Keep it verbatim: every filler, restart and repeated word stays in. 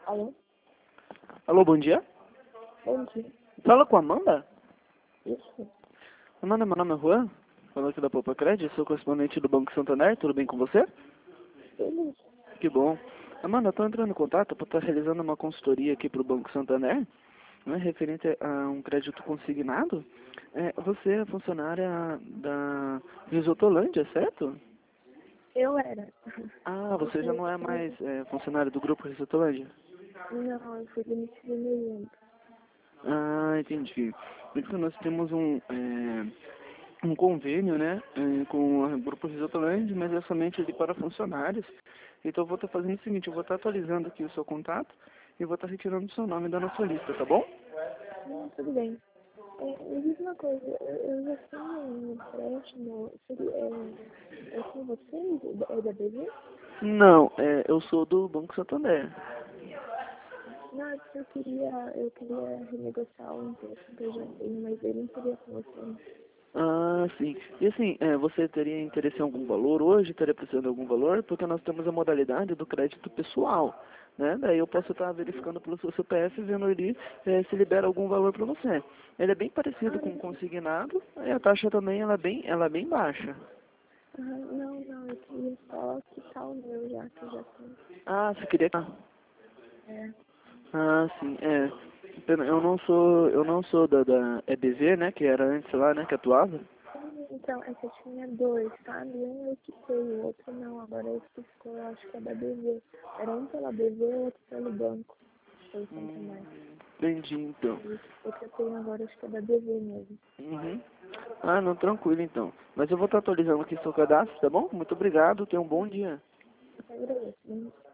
Alô? Alô, bom dia. Bom dia. Fala com a Amanda? Isso? Amanda, meu nome é Juan. Falando aqui da Poupa Cred, sou correspondente do Banco Santander. Tudo bem com você? Beleza. Que bom. Amanda, estou entrando em contato para estar realizando uma consultoria aqui para o Banco Santander, né, referente a um crédito consignado. É, você é funcionária da Risotolândia, certo? Eu era. Ah, Eu você já fui, não é mais é, funcionária do Grupo Risotolândia? não, eu fui demitida em novembro. Ah, entendi. Então nós temos um, é, um convênio, né, é, com o Grupo Risotolândia, mas é somente ali para funcionários. Então eu vou estar fazendo o seguinte, eu vou estar atualizando aqui o seu contato e vou estar retirando o seu nome da nossa lista, tá bom? Hum, tudo bem. É, me diz uma coisa, eu, eu já tenho um empréstimo, seria, é, é com vocês? É da B V? Não, é, eu sou do Banco Santander. Não, é porque eu queria, eu queria renegociar o empréstimo que eu já tenho, mas ele não seria com vocês. Ah, sim. E assim, é, você teria interesse em algum valor hoje? Estaria precisando de algum valor? Porque nós temos a modalidade do crédito pessoal, né? Daí eu posso estar verificando pelo seu C P F e vendo ali é, se libera algum valor para você. Ele é bem parecido Ah, com o consignado e a taxa também ela é bem, ela é bem baixa. ah, não, não, eu queria só quitar o meu já, que eu já tenho. Ah, você queria... É. Ah, sim, é. Pena, Eu não sou, eu não sou da, da E B V, né? Que era antes lá, né? Que atuava. Então, é que eu tinha dois, sabe? Um eu quitei, o outro não. Agora esse que ficou, eu acho que é da B V. Era um pela B V e o outro pelo banco. Foi o Hum, Santander. entendi, então. E o que eu tenho agora, acho que é da B V mesmo. Uhum. Ah, não, tranquilo então. Mas eu vou estar atualizando aqui seu cadastro, tá bom? Muito obrigado, tenha um bom dia. Eu agradeço.